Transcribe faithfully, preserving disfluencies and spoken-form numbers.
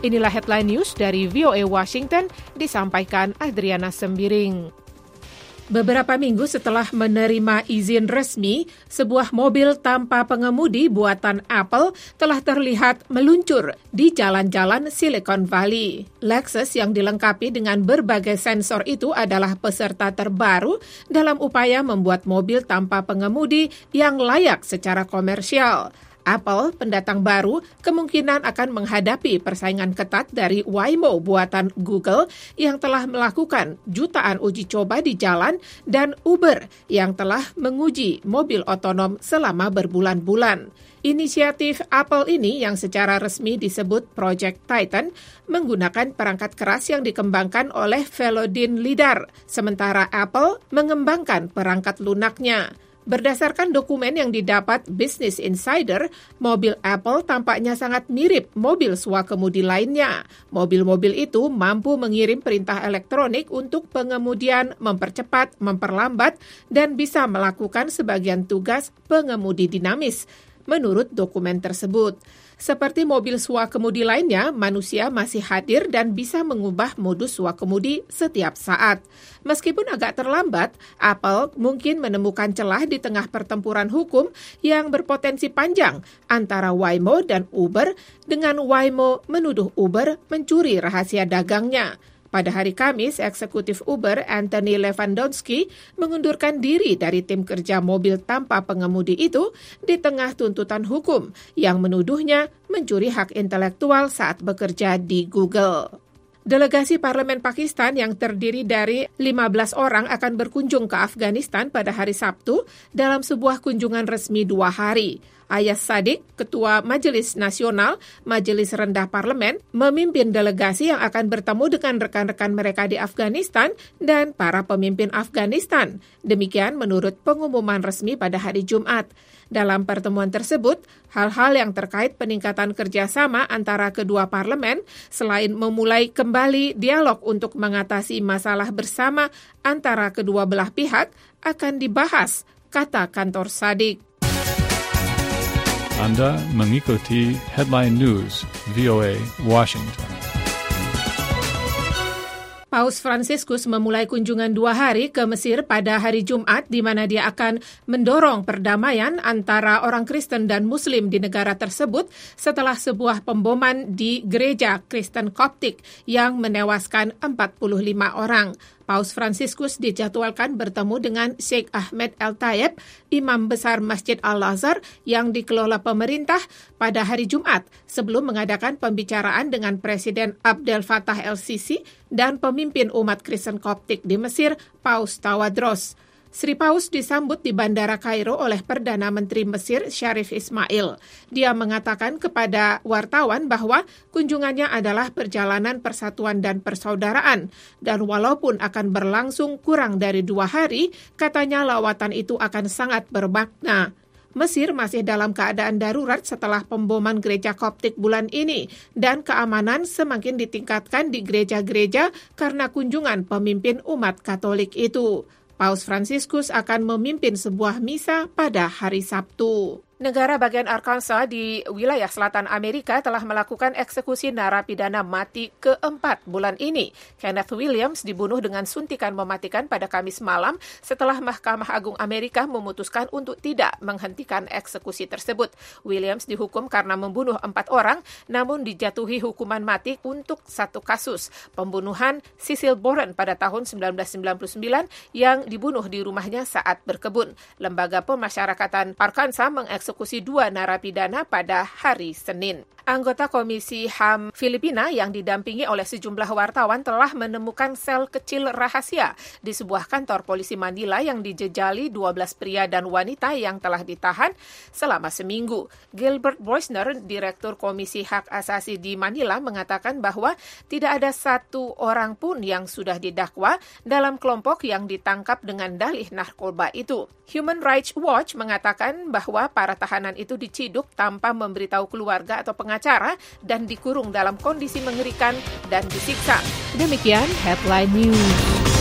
Inilah headline news dari V O A Washington, disampaikan Adriana Sembiring. Beberapa minggu setelah menerima izin resmi, sebuah mobil tanpa pengemudi buatan Apple telah terlihat meluncur di jalan-jalan Silicon Valley. Lexus yang dilengkapi dengan berbagai sensor itu adalah peserta terbaru dalam upaya membuat mobil tanpa pengemudi yang layak secara komersial. Apple, pendatang baru, kemungkinan akan menghadapi persaingan ketat dari Waymo buatan Google yang telah melakukan jutaan uji coba di jalan dan Uber yang telah menguji mobil otonom selama berbulan-bulan. Inisiatif Apple ini yang secara resmi disebut Project Titan menggunakan perangkat keras yang dikembangkan oleh Velodin Lidar, sementara Apple mengembangkan perangkat lunaknya. Berdasarkan dokumen yang didapat Business Insider, mobil Apple tampaknya sangat mirip mobil swakemudi lainnya. Mobil-mobil itu mampu mengirim perintah elektronik untuk pengemudian mempercepat, memperlambat, dan bisa melakukan sebagian tugas pengemudi dinamis, menurut dokumen tersebut. Seperti mobil swakemudi lainnya, manusia masih hadir dan bisa mengubah modus swakemudi setiap saat. Meskipun agak terlambat, Apple mungkin menemukan celah di tengah pertempuran hukum yang berpotensi panjang antara Waymo dan Uber, dengan Waymo menuduh Uber mencuri rahasia dagangnya. Pada hari Kamis, eksekutif Uber Anthony Levandowski mengundurkan diri dari tim kerja mobil tanpa pengemudi itu di tengah tuntutan hukum yang menuduhnya mencuri hak intelektual saat bekerja di Google. Delegasi Parlemen Pakistan yang terdiri dari lima belas orang akan berkunjung ke Afghanistan pada hari Sabtu dalam sebuah kunjungan resmi dua hari. Ayaz Sadiq, Ketua Majelis Nasional, Majelis Rendah Parlemen, memimpin delegasi yang akan bertemu dengan rekan-rekan mereka di Afghanistan dan para pemimpin Afghanistan. Demikian menurut pengumuman resmi pada hari Jumat. Dalam pertemuan tersebut, hal-hal yang terkait peningkatan kerjasama antara kedua parlemen, selain memulai kembali dialog untuk mengatasi masalah bersama antara kedua belah pihak, akan dibahas, kata kantor Sadiq. Anda mengikuti Headline News V O A Washington. Paus Fransiskus memulai kunjungan dua hari ke Mesir pada hari Jumat, di mana dia akan mendorong perdamaian antara orang Kristen dan Muslim di negara tersebut setelah sebuah pemboman di gereja Kristen Koptik yang menewaskan empat puluh lima orang. Paus Fransiskus dijadwalkan bertemu dengan Sheikh Ahmed El-Tayeb, Imam Besar Masjid Al-Azhar yang dikelola pemerintah pada hari Jumat, sebelum mengadakan pembicaraan dengan Presiden Abdel Fattah El-Sisi dan pemimpin umat Kristen Koptik di Mesir, Paus Tawadros. Sri Paus disambut di Bandara Kairo oleh Perdana Menteri Mesir Sharif Ismail. Dia mengatakan kepada wartawan bahwa kunjungannya adalah perjalanan persatuan dan persaudaraan. Dan walaupun akan berlangsung kurang dari dua hari, katanya lawatan itu akan sangat bermakna. Mesir masih dalam keadaan darurat setelah pemboman gereja Koptik bulan ini, dan keamanan semakin ditingkatkan di gereja-gereja karena kunjungan pemimpin umat Katolik itu. Paus Fransiskus akan memimpin sebuah misa pada hari Sabtu. Negara bagian Arkansas di wilayah selatan Amerika telah melakukan eksekusi narapidana mati keempat bulan ini. Kenneth Williams dibunuh dengan suntikan mematikan pada Kamis malam setelah Mahkamah Agung Amerika memutuskan untuk tidak menghentikan eksekusi tersebut. Williams dihukum karena membunuh empat orang, namun dijatuhi hukuman mati untuk satu kasus, pembunuhan Cecil Boren pada tahun sembilan belas sembilan puluh sembilan yang dibunuh di rumahnya saat berkebun. Lembaga Pemasyarakatan Arkansas mengeksekusi eksekusi dua narapidana pada hari Senin. Anggota Komisi H A M Filipina yang didampingi oleh sejumlah wartawan telah menemukan sel kecil rahasia di sebuah kantor polisi Manila yang dijejali dua belas pria dan wanita yang telah ditahan selama seminggu. Gilbert Boisner, Direktur Komisi Hak Asasi di Manila, mengatakan bahwa tidak ada satu orang pun yang sudah didakwa dalam kelompok yang ditangkap dengan dalih narkoba itu. Human Rights Watch mengatakan bahwa para tahanan itu diciduk tanpa memberitahu keluarga atau pengacara dan dikurung dalam kondisi mengerikan dan disiksa. Demikian Headline News.